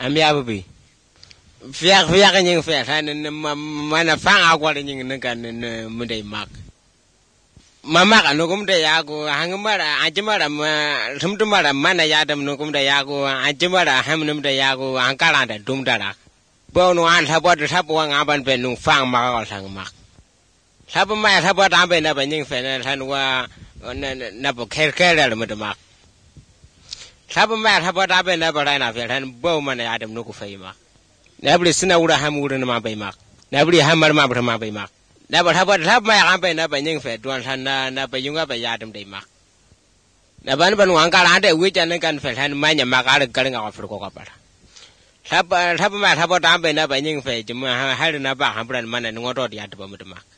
Amiabi. Fiak and fair, and mana fang out in the Monday mark. Mama, no cum de Yago, Hangamara, Ajamara, Sumtumara, Mana Yadam, no cum de Yago, Ajamara, Hamnum de Yago, Ankara, Dumdara. Bono and Habot, Hapuang Aban Benung, Fang Mar, Sangmak. Sapama, Habot Aben, Abening Fan, and were Napo Kerker, Madamak. Sapama, Habot Aben, Aberana, and Bowman, Adam Nukufayma. Never sinna would a ham wooden Mabaymak. Never hammer Mabra Mabaymak. Never have my Aben up and Yingfed, one hand up a young up a Yadam de Mak. Never one got under which and can fell and mine a Mac cutting off for Copper. Have about Aben up and Yingfed, had enough Hamper and man and what or the Adabamak.